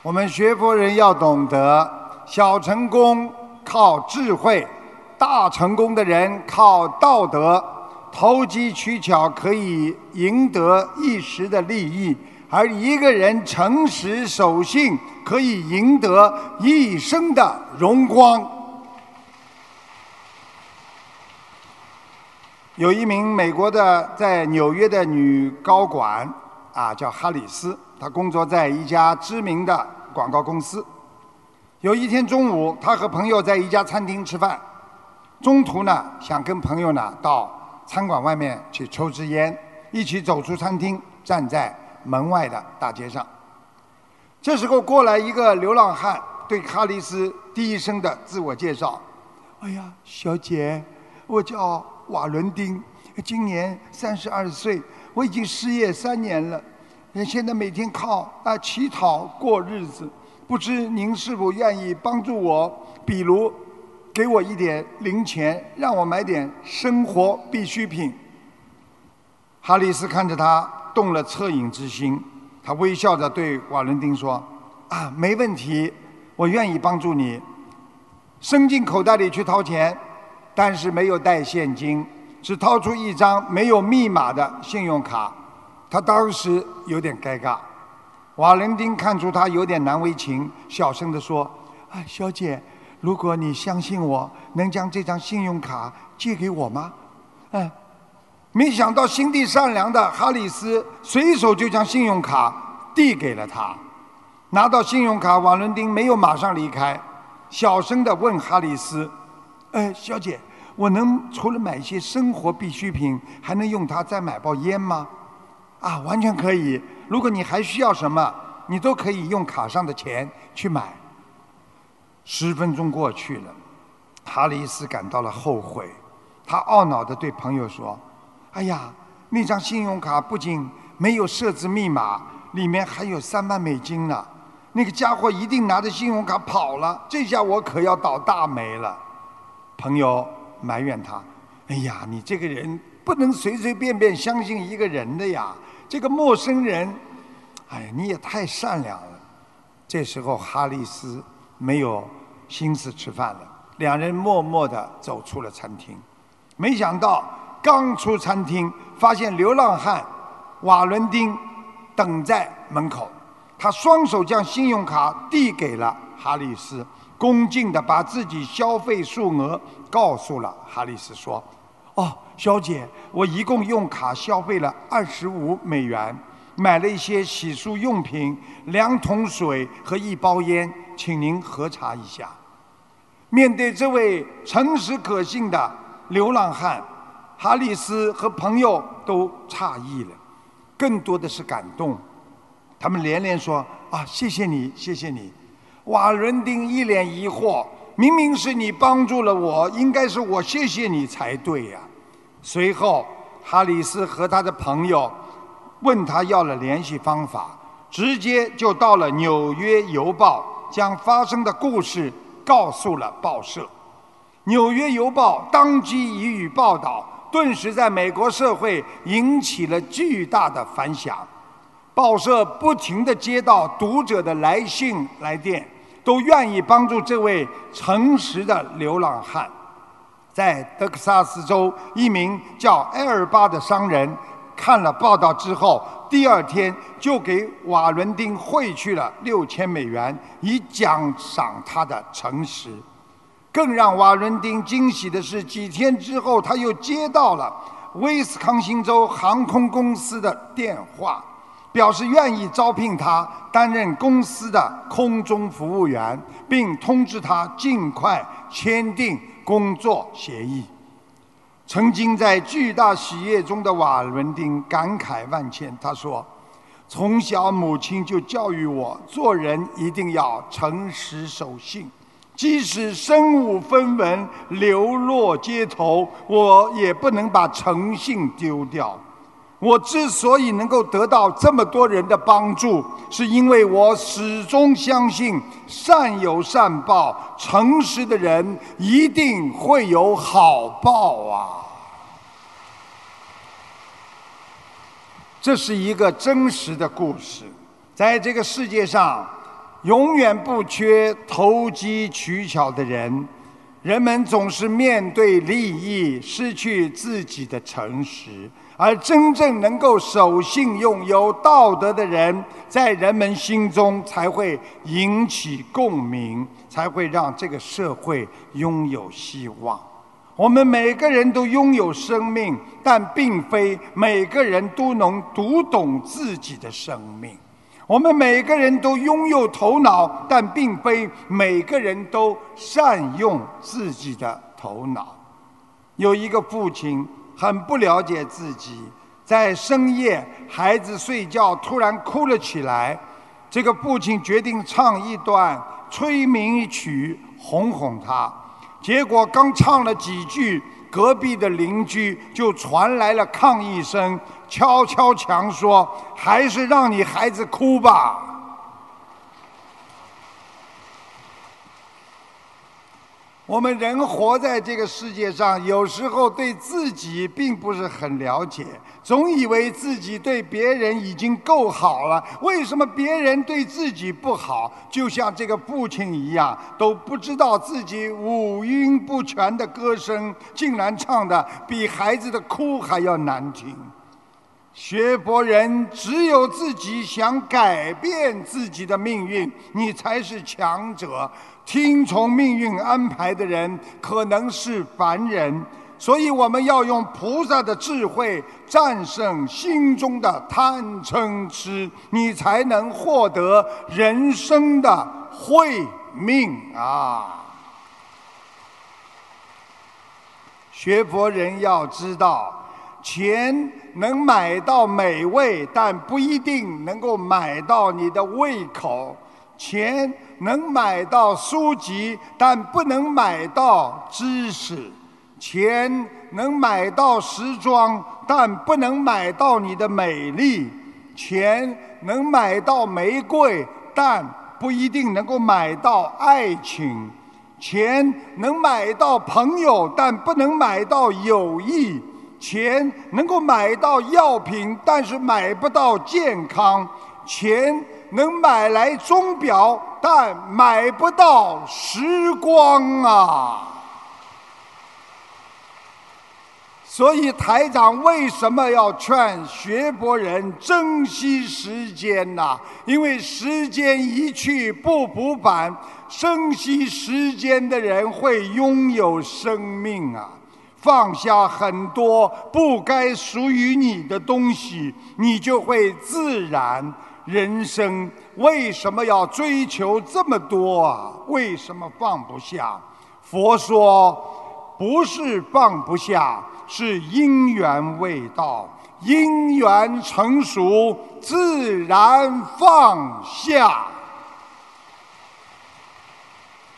我们学佛人要懂得，小成功靠智慧，大成功的人靠道德。投机取巧可以赢得一时的利益，而一个人诚实守信可以赢得一生的荣光。有一名美国的在纽约的女高管叫哈里斯，她工作在一家知名的广告公司。有一天中午，她和朋友在一家餐厅吃饭，中途呢想跟朋友呢到餐馆外面去抽支烟，一起走出餐厅，站在门外的大街上。这时候过来一个流浪汉，对哈里斯低声的自我介绍：“哎呀，小姐，我叫瓦伦丁，今年32岁，我已经失业3年了，现在每天靠乞讨过日子，不知您是否愿意帮助我，比如给我一点零钱，让我买点生活必需品。”哈里斯看着他，动了恻隐之心，他微笑着对瓦伦丁说：“没问题，我愿意帮助你。”伸进口袋里去掏钱，但是没有带现金，只掏出一张没有密码的信用卡。他当时有点尴尬。瓦伦丁看出他有点难为情，小声地说：“小姐，如果你相信我，能将这张信用卡借给我吗？”没想到心地善良的哈里斯随手就将信用卡递给了他。拿到信用卡，瓦伦丁没有马上离开，小声地问哈里斯：“小姐，我能除了买一些生活必需品，还能用它再买包烟吗？”“完全可以，如果你还需要什么，你都可以用卡上的钱去买。”10分钟过去了，哈里斯感到了后悔，他懊恼地对朋友说：“哎呀，那张信用卡不仅没有设置密码，里面还有3万美金呢。那个家伙一定拿着信用卡跑了，这下我可要倒大霉了。”朋友埋怨他：“哎呀，你这个人不能随随便便相信一个人的呀，这个陌生人，你也太善良了。”这时候哈里斯没有心思吃饭了，两人默默地走出了餐厅。没想到刚出餐厅，发现流浪汉瓦伦丁等在门口。他双手将信用卡递给了哈里斯，恭敬地把自己消费数额告诉了哈里斯，说：“小姐，我一共用卡消费了25美元，买了一些洗漱用品、2桶水和1包烟，请您核查一下。”面对这位诚实可信的流浪汉，哈里斯和朋友都诧异了，更多的是感动。他们连连说：“谢谢你，谢谢你。”瓦伦丁一脸疑惑：“明明是你帮助了我，应该是我谢谢你才对呀。”随后，哈里斯和他的朋友问他要了联系方法，直接就到了《纽约邮报》，将发生的故事告诉了报社。《纽约邮报》当即一语报道，顿时在美国社会引起了巨大的反响。报社不停地接到读者的来信来电，都愿意帮助这位诚实的流浪汉。在德克萨斯州，一名叫埃尔巴的商人看了报道之后，第2天就给瓦伦丁汇去了6000美元，以奖赏他的诚实。更让瓦伦丁惊喜的是，几天之后，他又接到了威斯康星州航空公司的电话，表示愿意招聘他担任公司的空中服务员，并通知他尽快签订工作协议。曾经在巨大喜悦中的瓦伦丁感慨万千，他说：“从小母亲就教育我，做人一定要诚实守信，即使身无分文流落街头，我也不能把诚信丢掉。我之所以能够得到这么多人的帮助，是因为我始终相信善有善报，诚实的人一定会有好报啊！”这是一个真实的故事。在这个世界上， 永远不缺投机取巧的人。人们总是面对利益失去自己的诚实，而真正能够守信用、有道德的人，在人们心中才会引起共鸣，才会让这个社会拥有希望。我们每个人都拥有生命，但并非每个人都能读懂自己的生命。我们每个人都拥有头脑，但并非每个人都善用自己的头脑。有一个父亲很不了解自己，在深夜孩子睡觉突然哭了起来，这个父亲决定唱一段催眠曲哄哄他。结果刚唱了几句，隔壁的邻居就传来了抗议声，敲敲墙说：“还是让你孩子哭吧。”我们人活在这个世界上，有时候对自己并不是很了解，总以为自己对别人已经够好了，为什么别人对自己不好？就像这个父亲一样，都不知道自己五音不全的歌声竟然唱得比孩子的哭还要难听。学佛人只有自己想改变自己的命运，你才是强者。听从命运安排的人可能是凡人，所以我们要用菩萨的智慧战胜心中的贪嗔痴，你才能获得人生的慧命啊！学佛人要知道，钱能买到美味，但不一定能够买到你的胃口。钱能买到书籍，但不能买到知识；钱能买到时装，但不能买到你的美丽；钱能买到玫瑰，但不一定能够买到爱情；钱能买到朋友，但不能买到友谊；钱能够买到药品，但是买不到健康；钱能买来钟表，但买不到时光啊！所以台长为什么要劝学佛人珍惜时间呢？因为时间一去不复返，珍惜时间的人会拥有生命啊！放下很多不该属于你的东西，你就会自然。人生为什么要追求这么多啊？为什么放不下？佛说，不是放不下，是因缘未到，因缘成熟，自然放下。